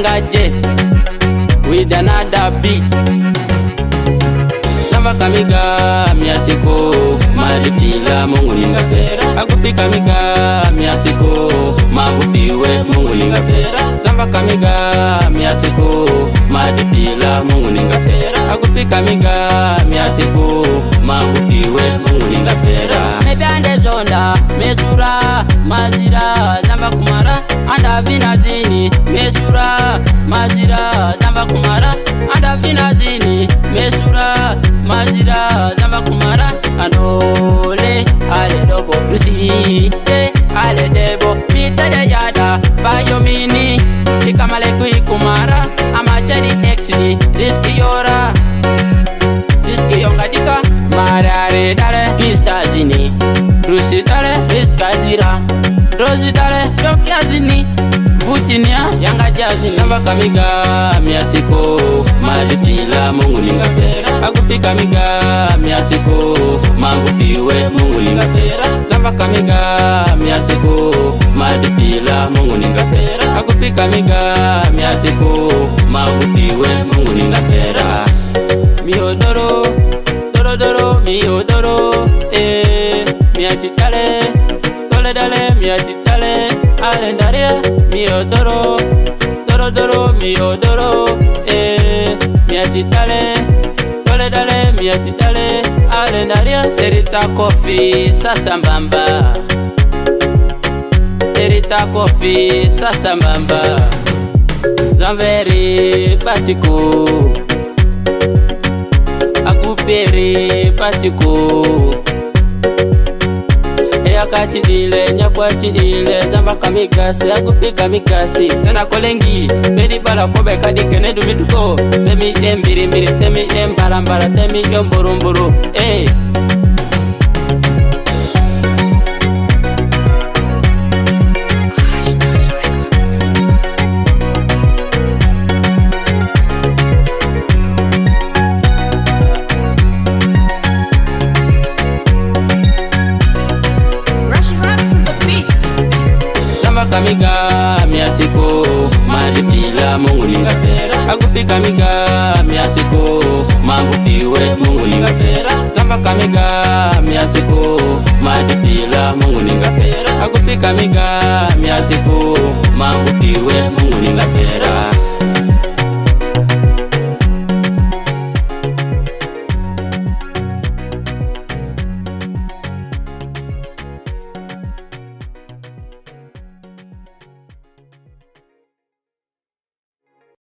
Yangaje with another beat. Zamba kamiga miasiko malipila Mungu ningafera. Akupika miga miasiko mabupiwe Mungu ningafera. Zamba kamiga miasiko malipila Mungu ningafera. Akupika miga miasiko mabupiwe Mungu ningafera. Mebande zonda mesura mazira zamba kumara anda vinazini mesura mazira zamba kumara anda vinazini mesura mazira zamba kumara anole ale dobo rusi ale debo mitade yada bayo mini ikamale kui kumara amachari exni riski yora riski yonga dika marare dale pistazini rusi dale riskazira rozi dale chokiazini Butinia yanga jazi namba kamiga miasiko malipila Mungu ningafera. Akupika miga miasiko mabupiwe Mungu ningafera. Namba kamiga miasiko malipila Mungu ningafera. Akupika miga miasiko mabupiwe Mungu ningafera. Miodoro doro doro miodoro miachitale tole dale miachitale alendaria miodoro doro doro miodoro miachitale tole dale miachitale alendaria terita kofi sasa mbamba terita kofi sasa mbamba zanveri batiko akuperi batiko Yakati dile nyakwati dile zamba kamikasi akupika mikasi tena kolengi bedi bala kobe kadike ne dumituko temi embiri mbiri temi embara mbara temi yomboro mboro Kamiga miasiko malipila Mungu ningafera. Akupika miga miasiko mabupiwe Mungu ningafera. Zamba kamiga miasiko malipila Mungu ningafera. Akupika miga miasiko mabupiwe Mungu ningafera.